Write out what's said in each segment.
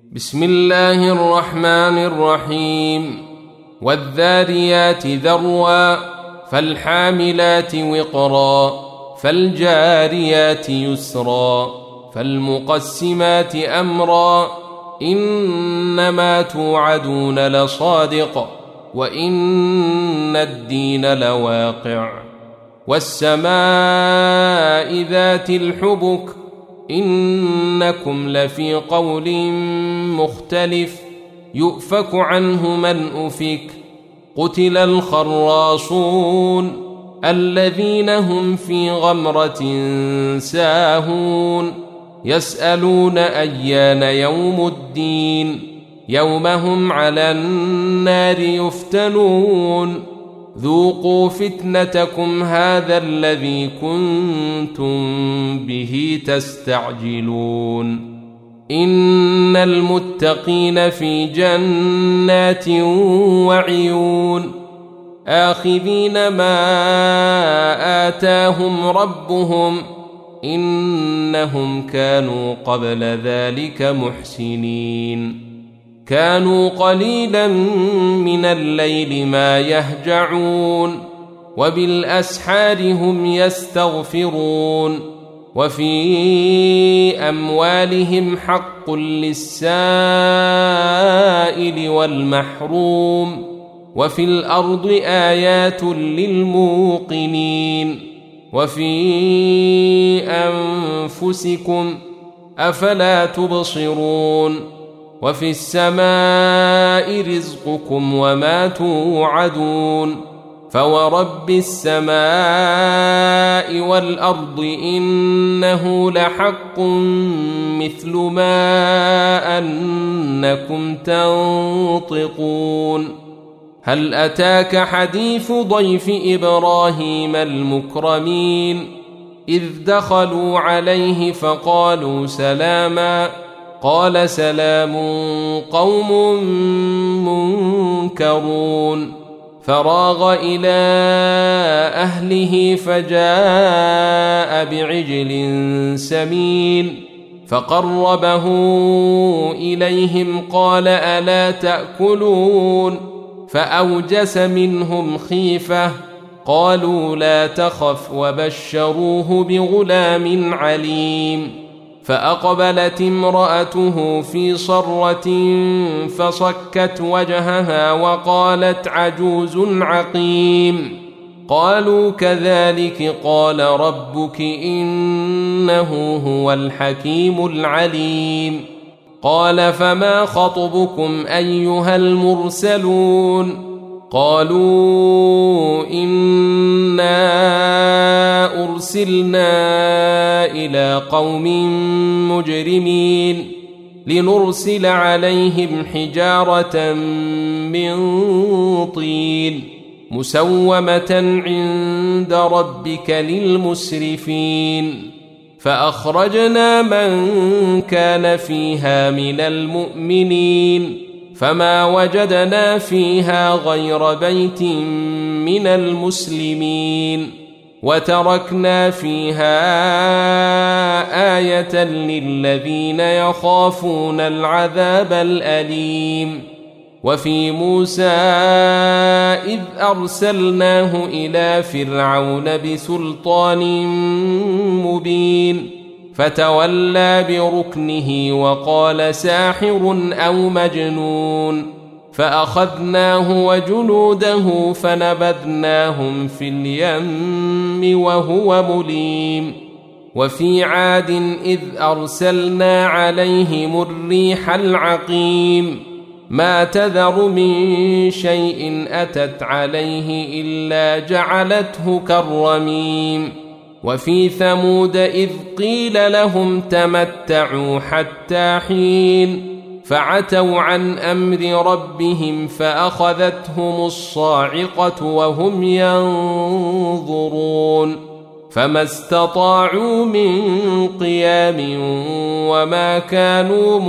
بسم الله الرحمن الرحيم والذاريات ذروا فالحاملات وقرا فالجاريات يسرا فالمقسمات أمرا إنما توعدون لصادق وإن الدين لواقع والسماء ذات الحبك إنكم لفي قول مختلف يؤفك عنه من أفك قتل الخراصون الذين هم في غمرة ساهون يسألون أيان يوم الدين يوم هم على النار يفتنون ذوقوا فتنتكم هذا الذي كنتم به تستعجلون إن المتقين في جنات وعيون آخذين ما آتاهم ربهم إنهم كانوا قبل ذلك محسنين كانوا قليلا من الليل ما يهجعون وبالأسحار هم يستغفرون وفي أموالهم حق للسائل والمحروم وفي الأرض آيات للموقنين وفي أنفسكم أفلا تبصرون وفي السماء رزقكم وما توعدون فورب السماء والأرض إنه لحق مثل ما أنكم تنطقون هل أتاك حديث ضيف إبراهيم المكرمين إذ دخلوا عليه فقالوا سلاما قال سلام قوم منكرون فراغ إلى أهله فجاء بعجل سمين فقربه إليهم قال ألا تأكلون فأوجس منهم خيفة قالوا لا تخف وبشروه بغلام عليم فأقبلت امرأته في صرة فصكت وجهها وقالت عجوز عقيم قالوا كذلك قال ربك إنه هو الحكيم العليم قال فما خطبكم أيها المرسلون قالوا إنا أرسلنا إلى قوم مجرمين لنرسل عليهم حجارة من طين مسومة عند ربك للمسرفين فأخرجنا من كان فيها من المؤمنين فما وجدنا فيها غير بيت من المسلمين وتركنا فيها آية للذين يخافون العذاب الأليم وفي موسى إذ أرسلناه إلى فرعون بسلطان مبين فتولى بركنه وقال ساحر أو مجنون فأخذناه وجنوده فنبذناهم في اليم وهو مليم وفي عاد إذ أرسلنا عليهم الريح العقيم ما تذر من شيء أتت عليه إلا جعلته كالرميم وفي ثمود إذ قيل لهم تمتعوا حتى حين فعتوا عن أمر ربهم فأخذتهم الصاعقة وهم ينظرون فما استطاعوا من قيام وما كانوا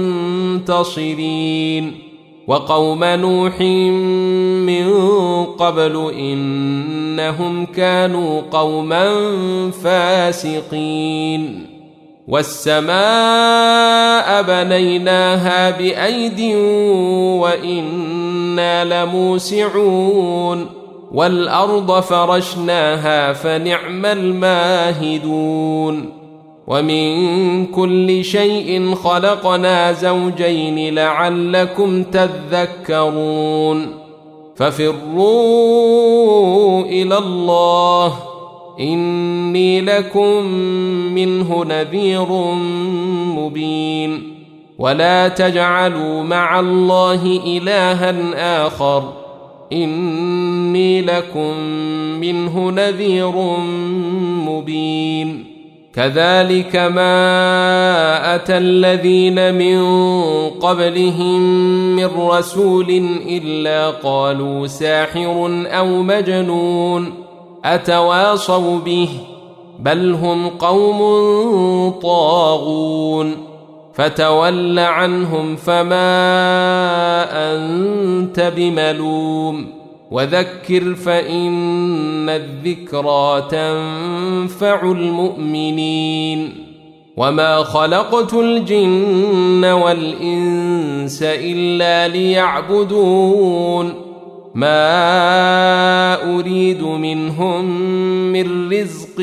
منتصرين وقوم نوح من قبل إنهم كانوا قوما فاسقين والسماء بنيناها بأيد وإنا لموسعون والأرض فرشناها فنعم الماهدون ومن كل شيء خلقنا زوجين لعلكم تذكرون ففروا إلى الله إني لكم منه نذير مبين ولا تجعلوا مع الله إلها آخر إني لكم منه نذير مبين كذلك ما أتى الذين من قبلهم من رسول إلا قالوا ساحر أو مجنون أتواصوا به بل هم قوم طاغون فتول عنهم فما أنت بملوم وذكر فإن الذكرى تنفع المؤمنين وما خلقت الجن والإنس إلا ليعبدون ما أريد منهم من رزق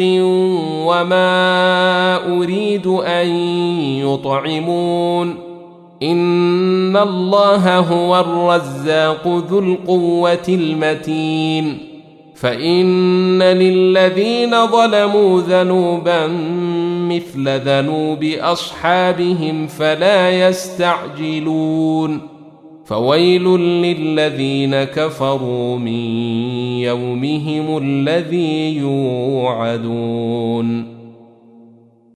وما أريد أن يطعمون إن الله هو الرزاق ذو القوة المتين فإن للذين ظلموا ذنوبا مثل ذنوب أصحابهم فلا يستعجلون فويل للذين كفروا من يومهم الذي يوعدون